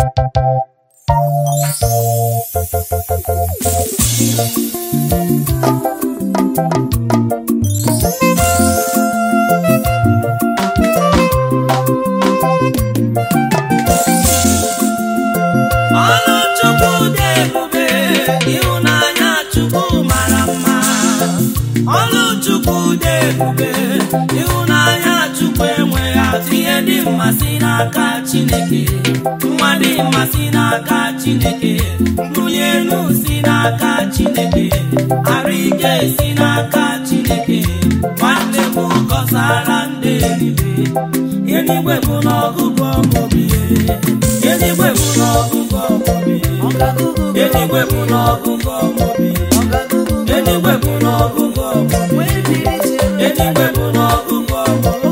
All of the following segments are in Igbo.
Chineke mmadụ mmasị n'aka Chineke mbuli elu si n'aka Chineke arụ ike si n'aka Chineke nwanne m gọzara ndị eluigwe bụ n'ọgụgụ ọmụmụ eluigwe bụ n'ọgụgụ ọmụmụ eluigwe bụ n'ọgụgụ ọmụmụ eluigwe bụ n'ọgụgụ ọmụmụ eluigwe bụ n'ọgụgụ ọmụmụ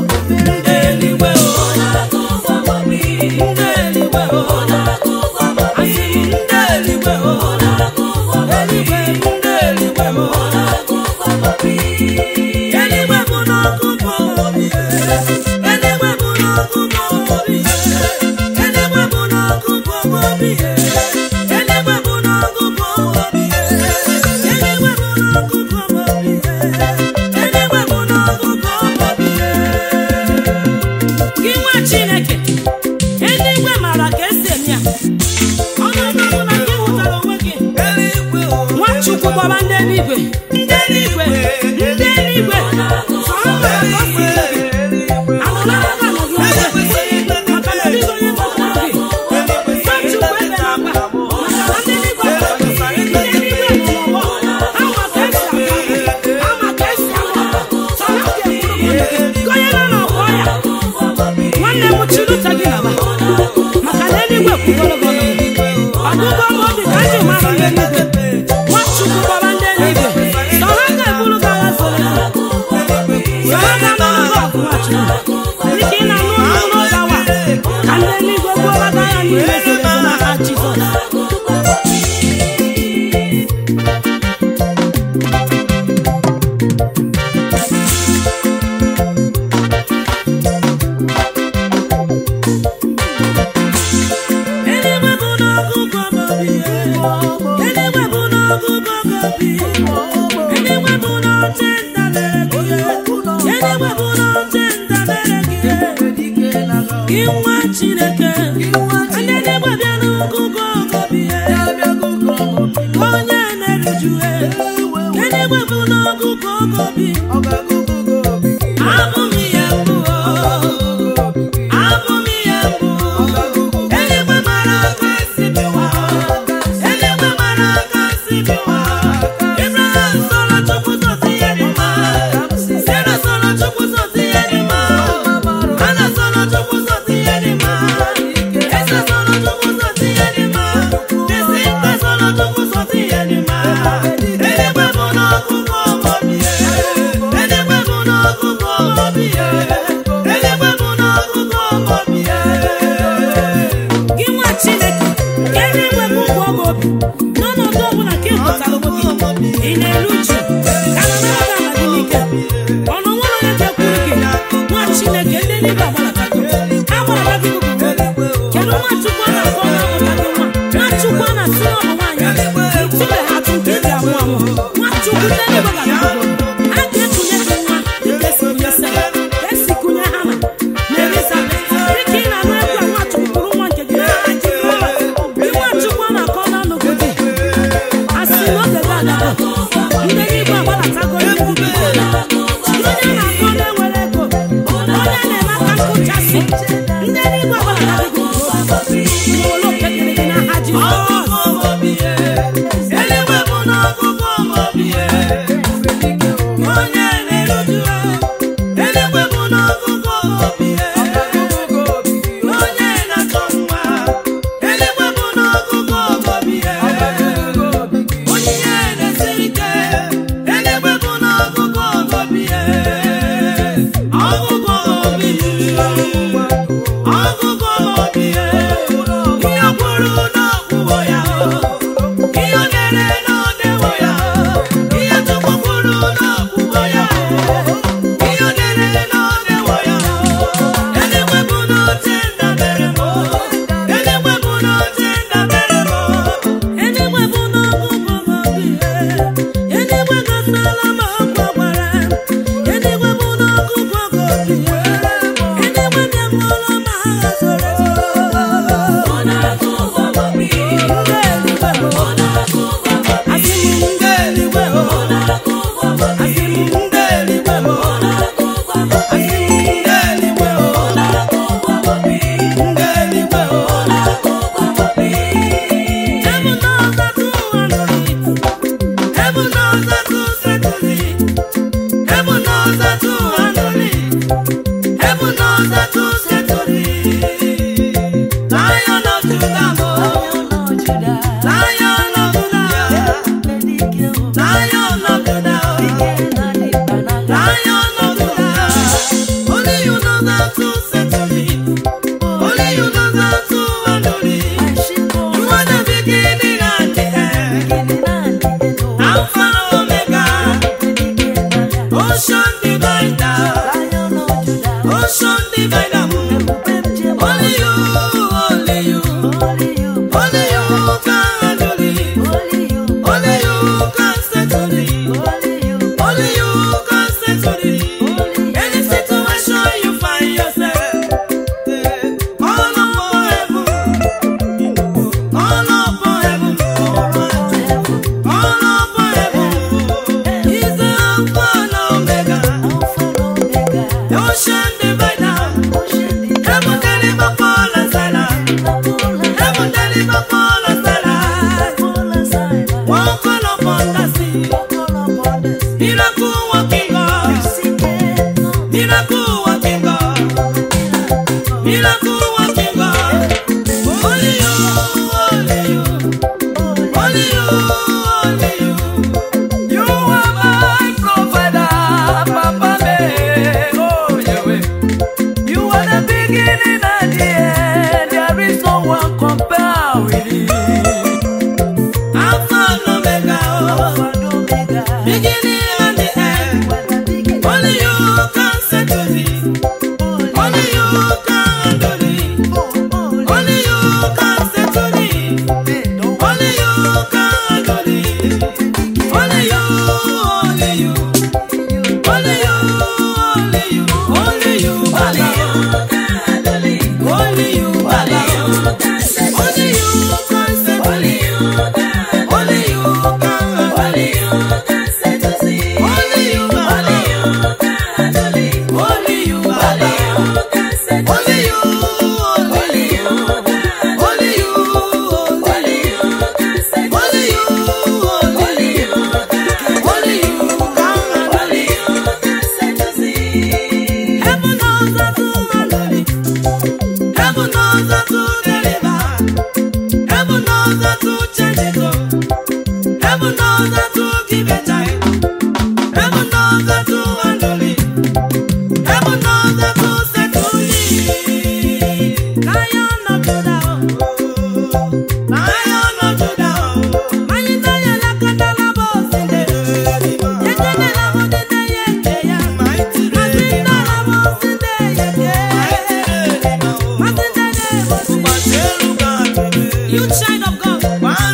You child of God,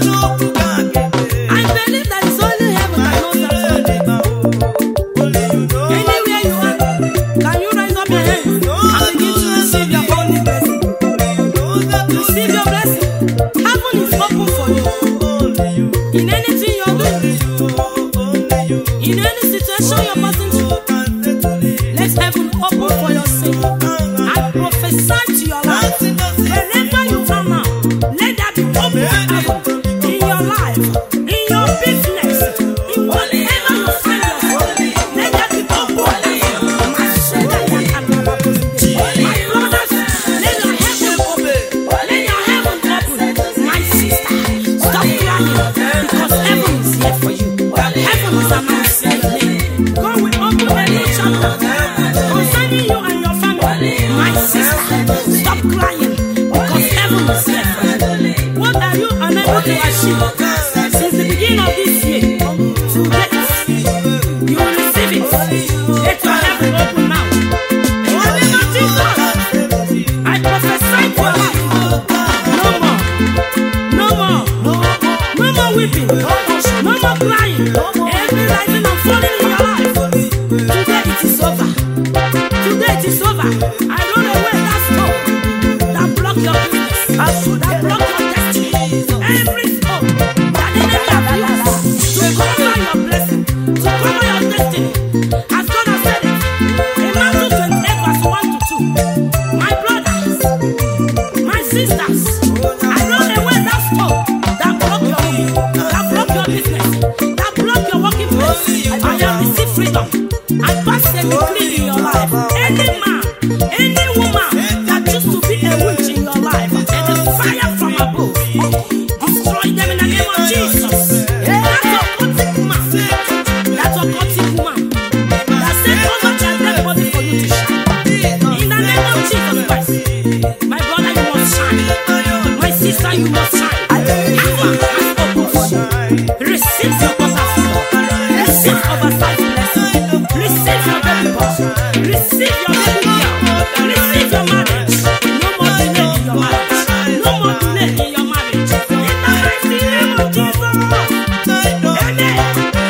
I believe that it's only heaven that knows that. Anywhere you are, can you raise up your hands and begin to receive your only blessing? Receive your blessing. Heaven is open for you. In anything you're doing, in any situation you're passing through, let heaven open for your sake. I prophesy to your life. Wherever you are now, let that be open heaven in your life, in your business, in whatever you find yourself. Let that be open heaven. My sister, my brothers, let your heaven open. Let your heaven open. My sister, stop crying because heaven is here for you. Heaven is announcing your name. God will open a new chapter concerning you and your family. My sister, stop crying because heaven is here for you. What are you unable to achieve since the beginning of this year to date? You will receive it. Let your heaven open now. In the name of Jesus, I prophesy to your life. No more weeping, no more crying. Every rising and falling in your life. Today it is over. Today it is over. I don't know where that stone that block your business, that block your destiny. Every stone that the enemy have used to cover your blessing, to cover your destiny. As God has said it, in Matthew 28 verse 1 to 2. My brothers, my sisters, I don't know where that stone that block your home, that block your business, that block your working place. I have received freedom. I pass a decree in your life. Any man, any woman that used to be a witch in your life, and the fire from above, destroy them in the name of Jesus. That's occultic woman. That's occultic woman. That said, oh God, I have body for you to shine. In the name of Jesus Christ, my brother, you must shine. My sister, you must shine. Heaven has opened for you. Receive your butterfly. Receive oversized blessing. Receive your baby boy. Receive your baby girl. Receive your marriage. No more delay in your marriage. No more delay in your marriage. In the mighty name of Jesus. Amen.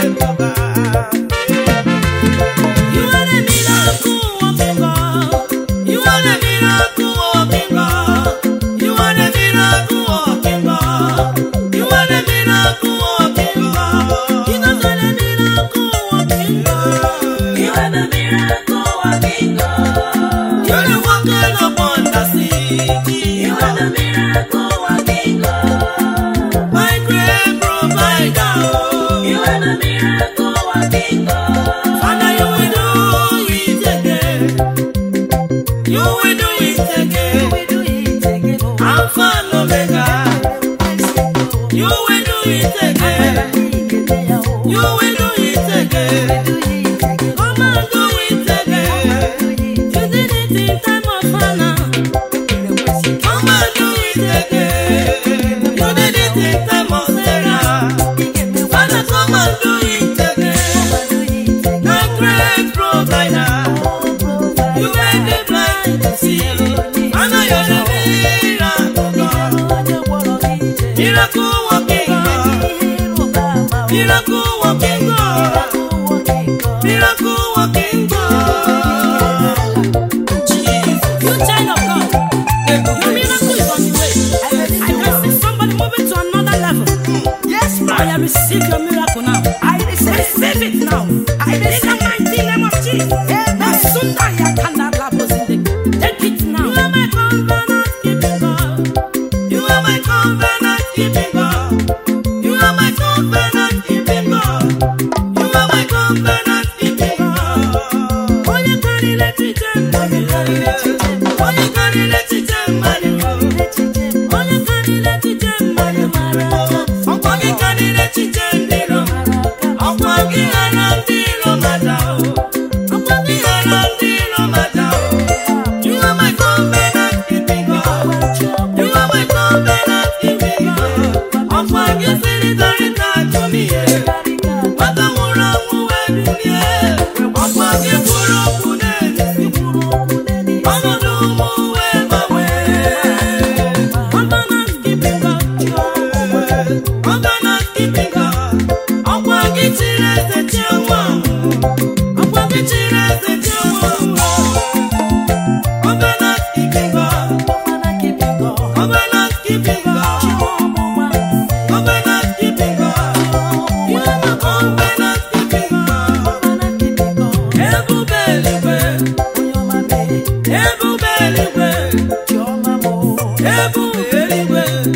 You are a miracle working God. You are a miracle working God. You are a miracle working God. You are a miracle working God. You are a miracle working God. You are the miracle working God. You are the working upon the city. You are the miracle working God. My great provider. You are the miracle working God. Father, you will do it again. You will do it again. Alpha and Omega. You will do it again. You will do it again. Come and do it again. You did it in time of Hannah. Come and do it again. You did it in time of Sarah. Father, come and do it again. The great provider. You made the blind to see. Father, you're the miracle God. Miracle working God. Miracle working God. Miracle working God. Jesus. You child of God. Your miracle is on the way. I can see somebody moving to another level. Yes, man. I receive your miracle now. I receive it now. In the mighty name of Jesus. Take it now. You are my covenant keeping God. You are my covenant keeping God. You are my covenant keeping God. You are my covenant keeping God. Oh, you carry the children, oh, you carry the children, oh, you carry the children, money, oh, you carry the children, money, oh, you carry the children, dero, oh, you carry the children, mata, oh, you carry the children, mata, oh. You are my covenant keeping God. You are my covenant keeping God.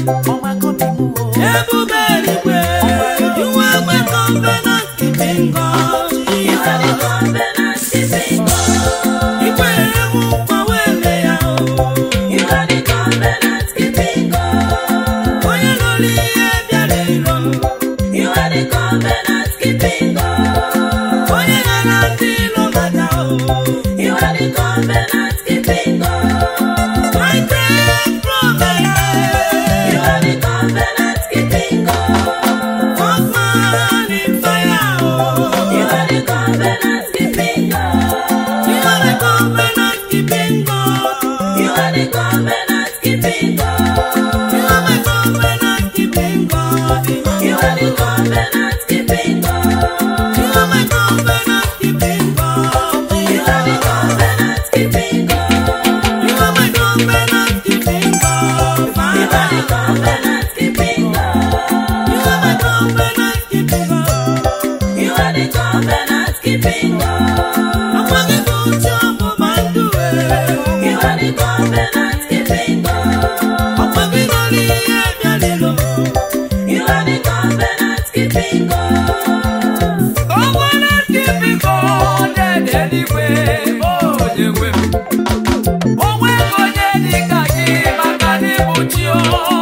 Ebube eluigwe, you are my covenant keeping God. You are the covenant keeping God. Ikwe ewu kwa wele ya o. You are the covenant keeping God. Onye loli ebiare ilo. You are the covenant keeping God. Onye garanti lo mata o. You are the covenant keeping God. My great provider. You are the covenant keeping God. Husband in fire o. You are the covenant keeping God. You are the covenant keeping God. You are the covenant keeping God. You are my covenant keeping God. You are the covenant keeping God. You are my covenant keeping God. You are the covenant keeping God. You are my covenant keeping God. You are the covenant keeping God. You are my covenant keeping God. You are the covenant keeping God. Among the good job of my doing. You are the covenant keeping God. Among the lonely and the low. You are the covenant keeping God. Covenant keeping God. Anyway, oh, you will. Oh, we're going to dig again. My God, it will you.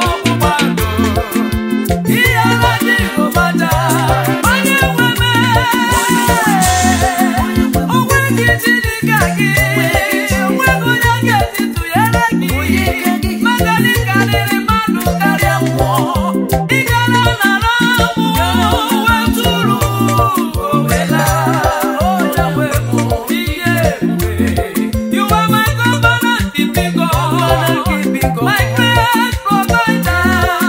You are my covenant keeping God, my great provider.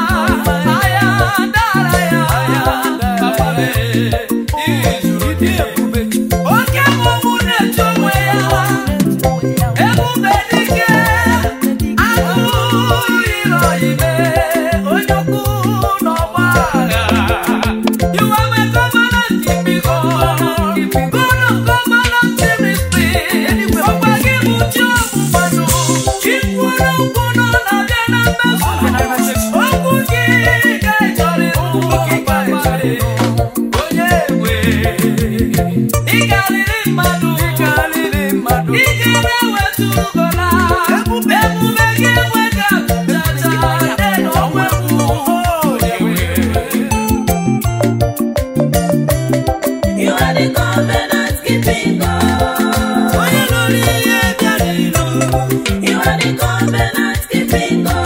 You are the covenant keeping God. You are the covenant keeping God.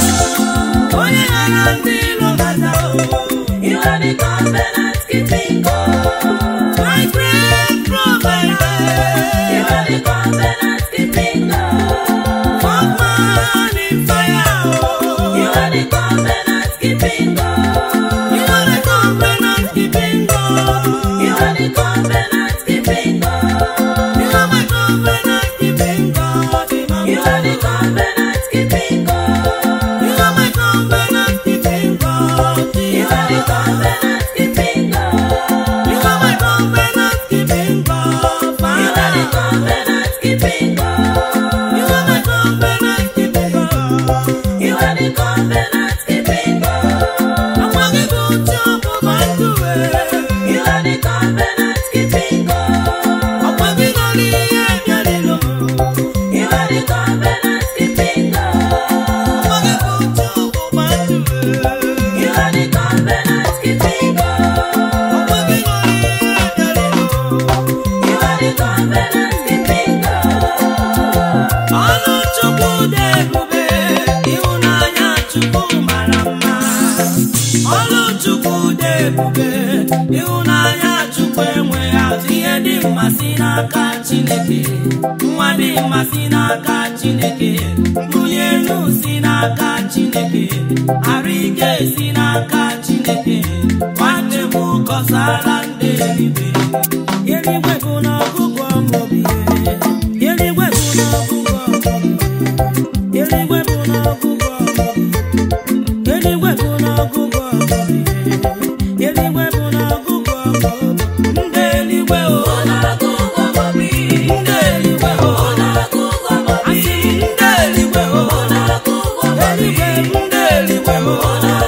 You are the covenant keeping God. My great provider. You are the covenant keeping God. Husband in fire. You are the covenant keeping God. You are the covenant keeping God. You are the covenant keeping God. You are my covenant keeping God. You are the covenant keeping God. You are my covenant keeping God. You are the covenant keeping God. You are my covenant keeping God. You are the covenant keeping God. You are my covenant keeping God. You are the covenant keeping God. I'm walking good job of my doing. You are the covenant keeping God. I'm walking only and low. You are the covenant keeping God. I'm walking good job of my doing. You are the covenant keeping God. I'm walking only and low. You are the covenant keeping God. Ọnụ Chukwu dị ebube, ịhụnanya Chukwu mara mma. Ọnụ Chukwu dị ebube, ịhụnanya Chukwu enweghị atụ. Ihe dị mma si n'aka Chineke, nwa dị mma si n'aka Chineke, mbuli elu si n'aka Chineke, arụ ike si n'aka Chineke. Nwanne m kọsara ndị eluigwe. Eluigwe bụ n'ọgụgụ ọmụbi. Eluigwe bụ n'ọgụgụ ọmụbi. Eluigwe bụ n'ọgụgụ ọmụbi. Eluigwe bụ n'ọgụgụ ọmụbi. Eluigwe bụ n'ọgụgụ ọmụbi. Ndị eluigwe o. Ndị eluigwe o. Asị m ndị eluigwe o. Eluigwe m ndị eluigwe o.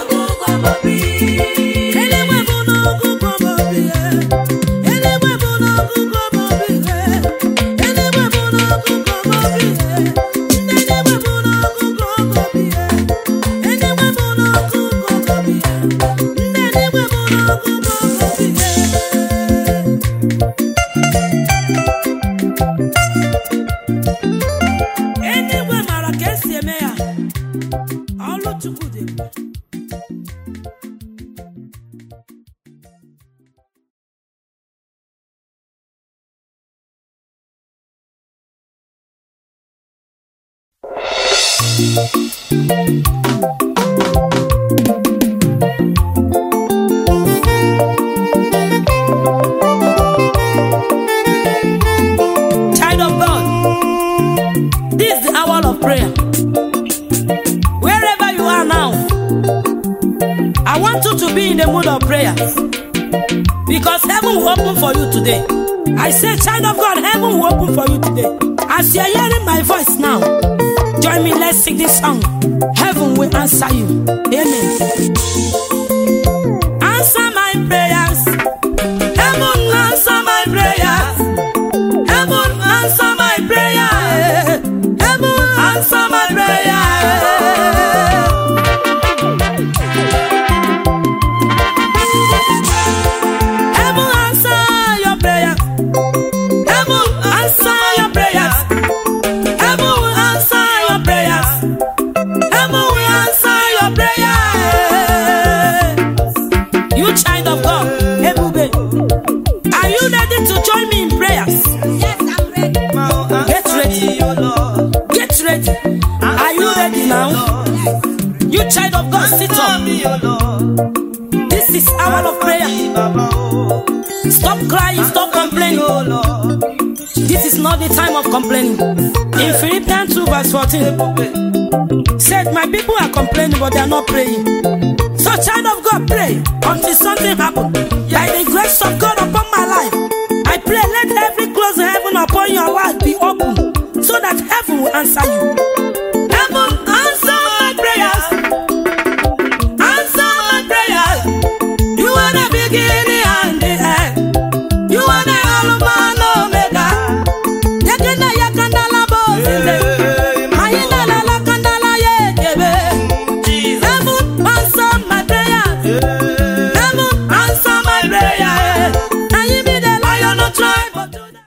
Child of God, this is the hour of prayer. Wherever you are now, I want you to be in the mood of prayer, because heaven will open for you today. I say, child of God, heaven will open for you today. As you're hearing my voice now, join me, let's sing this song. Heaven will answer you. Amen. Answer my prayers. Heaven answer my prayers. Heaven answer my prayers. Heaven answer my prayers. Heaven answer your prayers. Heaven answer your prayers. Heaven will answer your prayers. Heaven will answer your prayers. You child of God, Ebube, are you ready to join me in prayers? Yes, I'm ready. Get ready. Get ready. Are you ready now? You child of God, sit up. This is hour of prayer. Stop crying, stop complaining. This is not the time of complaining. In Philippians 2 verse 14, said, my people are complaining but they are not praying. So child of God, pray until something happens. By the grace of God upon my life, I pray let every closed heaven upon your life be open, so that heaven will answer you. Heaven answer my prayers. Answer my prayers. You are the beginning and the end. You are the Alpha and Omega. Yakanda yakanda la bozinde. Mayina la la kanda la yekebe. Heaven answer my prayers. Heaven answer my prayers. Now you be the lion of tribe of Judah.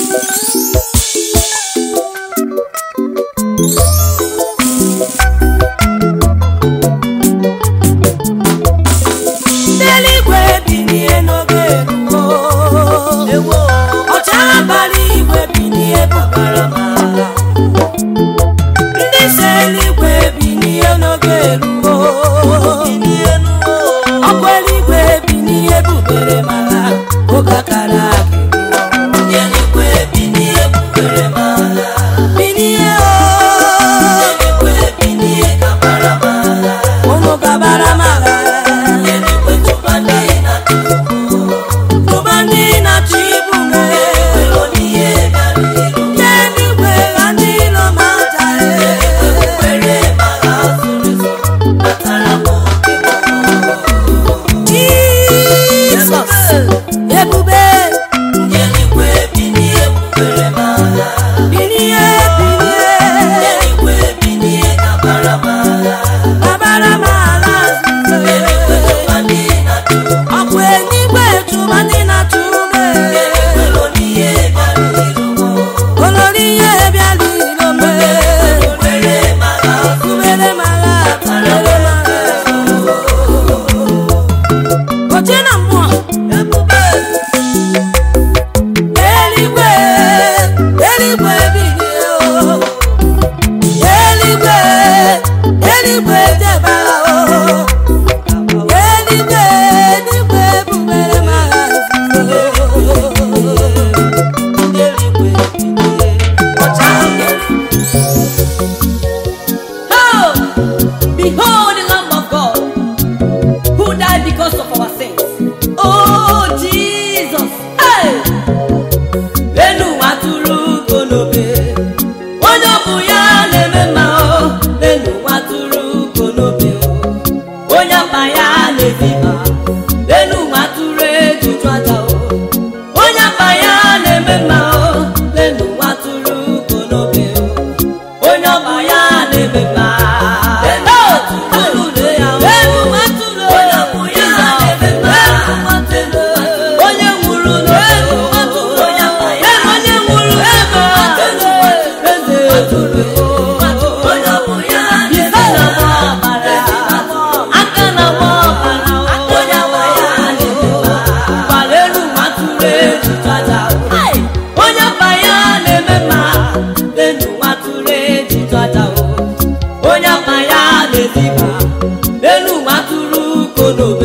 Eluigwe binie n'oge eruo. Ọchara bara igwe binie bụbara m agha. Ndị isi eluigwe binie n'oge eruo. Ọkụ eluigwe binie bubere m agha. Oge akara aka eruo. Eluigwe binie bubere m agha. Binie o. Eluigwe binie gabara m agha. Unu gabara m agha. atụrụ konobe